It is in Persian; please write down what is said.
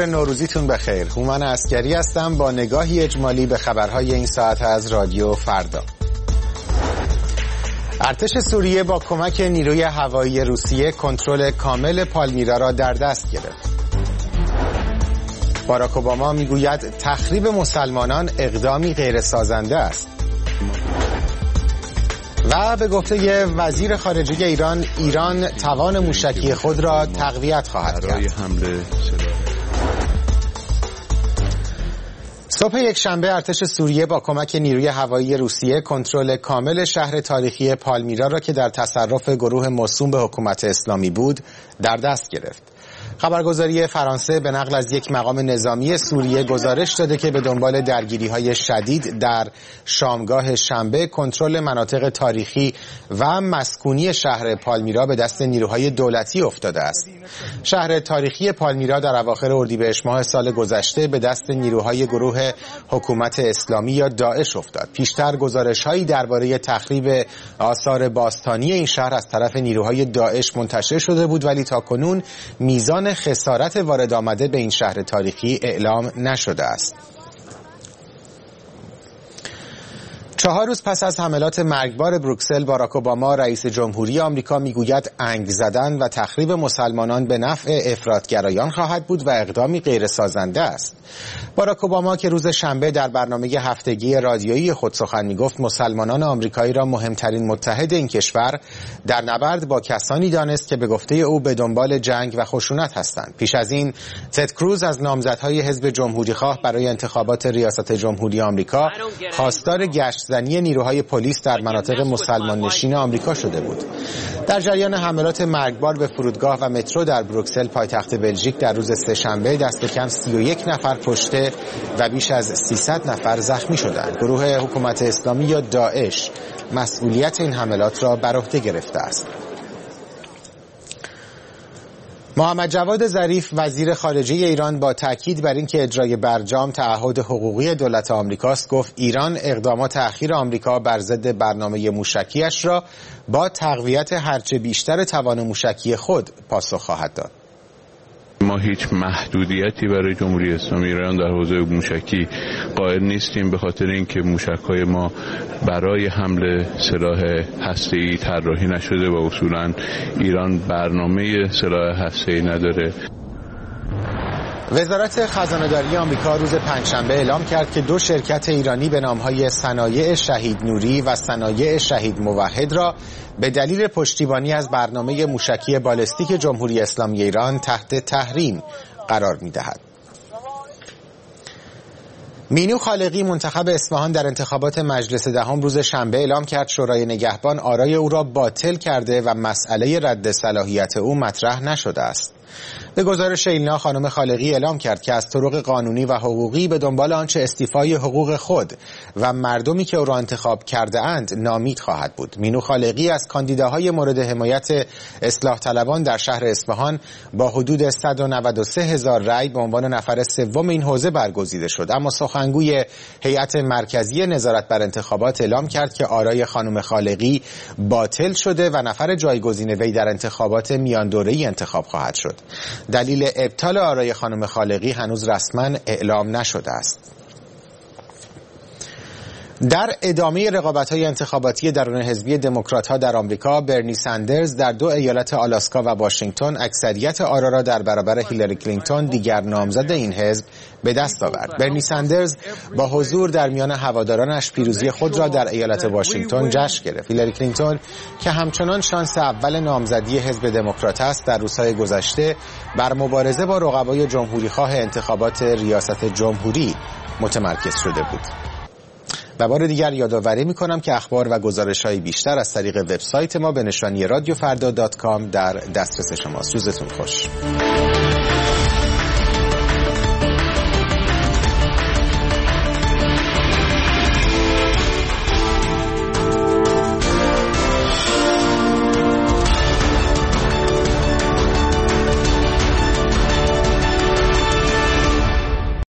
ظهر نوروزیتون بخیر. هومن عسکری هستم با نگاهی اجمالی به خبرهای این ساعت از رادیو فردا. ارتش سوریه با کمک نیروی هوایی روسیه کنترل کامل پالمیرا را در دست گرفت. باراک اوباما میگوید تخریب مسلمانان اقدامی غیرسازنده است. و به گفته وزیر خارجه ایران توان موشکی خود را تقویت خواهد کرد. صبح یکشنبه ارتش سوریه با کمک نیروی هوایی روسیه کنترل کامل شهر تاریخی پالمیرا را که در تصرف گروه موسوم به حکومت اسلامی بود در دست گرفت. خبرگزاری فرانسه به نقل از یک مقام نظامی سوریه گزارش داده که به دنبال درگیری‌های شدید در شامگاه شنبه کنترل مناطق تاریخی و مسکونی شهر پالمیرا به دست نیروهای دولتی افتاده است. شهر تاریخی پالمیرا در اواخر اردیبهشت ماه سال گذشته به دست نیروهای گروه حکومت اسلامی یا داعش افتاد. پیشتر گزارش‌هایی درباره تخریب آثار باستانی این شهر از طرف نیروهای داعش منتشر شده بود، ولی تاکنون میزان خسارت وارد آمده به این شهر تاریخی اعلام نشده است. 4 روز پس از حملات مرگبار بروکسل، باراک اوباما رئیس جمهوری آمریکا میگوید انگ زدن و تخریب مسلمانان به نفع افراطگرایان خواهد بود و اقدامی غیرسازنده است. باراک اوباما که روز شنبه در برنامه هفتگی رادیویی خود سخن میگفت، مسلمانان آمریکایی را مهمترین متحد این کشور در نبرد با کسانی دانست که به گفته او به دنبال جنگ و خشونت هستند. پیش از این تد کروز از نامزدهای حزب جمهوریخواه برای انتخابات ریاست جمهوری آمریکا خواستار گشت‌زنی نیروهای پلیس در مناطق مسلمان نشین آمریکا شده بود. در جریان حملات مرگبار به فرودگاه و مترو در بروکسل پایتخت بلژیک در روز سه‌شنبه دست کم 31 نفر کشته و بیش از 300 نفر زخمی شدند. گروه حکومت اسلامی یا داعش مسئولیت این حملات را بر عهده گرفته است. محمد جواد ظریف وزیر خارجه ایران با تاکید بر اینکه اجرای برجام تعهد حقوقی دولت آمریکاست، گفت ایران اقدامات اخیر آمریکا بر ضد برنامه موشکیش را با تقویت هرچه بیشتر توان موشکی خود پاسخ خواهد داد. ما هیچ محدودیتی برای جمهوری اسلامی ایران در حوزه موشکی قائل نیستیم، به خاطر اینکه موشک‌های ما برای حمله سلاح هسته‌ای طراحی نشده و اصولاً ایران برنامه سلاح هسته‌ای نداره. وزارت خزانه‌داری آمریکا روز پنجشنبه اعلام کرد که 2 شرکت ایرانی به نام‌های صنایع شهید نوری و صنایع شهید موحد را به دلیل پشتیبانی از برنامه موشکی بالستیک جمهوری اسلامی ایران تحت تحریم قرار می‌دهد. مینو خالقی منتخب اصفهان در انتخابات مجلس دهم روز شنبه اعلام کرد شورای نگهبان آرای او را باطل کرده و مسئله رد صلاحیت او مطرح نشده است. به گزارش ایلنا، خانم خالقی اعلام کرد که از طرق قانونی و حقوقی به دنبال آنچه استیفای حقوق خود و مردمی که او را انتخاب کرده اند نامید خواهد بود. مینو خالقی از کاندیداهای مورد حمایت اصلاح طلبان در شهر اصفهان با حدود 193,000 رأی به عنوان نفر سوم این حوزه برگزیده شد، اما سخنگوی هیئت مرکزی نظارت بر انتخابات اعلام کرد که آرای خانم خالقی باطل شده و نفر جایگزین وی در انتخابات میان دوره‌ای انتخاب خواهد شد. دلیل ابطال آرای خانم خالقی هنوز رسما اعلام نشده است. در ادامه رقابت‌های انتخاباتی درون حزبی دموکرات‌ها در آمریکا، برنی سندرز در 2 ایالت آلاسکا و واشنگتن اکثریت آرا را در برابر هیلاری کلینتون، دیگر نامزد این حزب، به دست آورد. برنی سندرز با حضور در میان هوادارانش پیروزی خود را در ایالت واشنگتن جشن گرفت. هیلاری کلینتون که همچنان شانس اول نامزدی حزب دموکرات است، در روزهای گذشته بر مبارزه با رقبای جمهوریخواه انتخابات ریاست جمهوری متمرکز شده بود. و بار دیگر یادآوری می‌کنم که اخبار و گزارش‌های بیشتر از طریق وبسایت ما به نشانی رادیوفردا.com در دسترس شماست. روزتون خوش.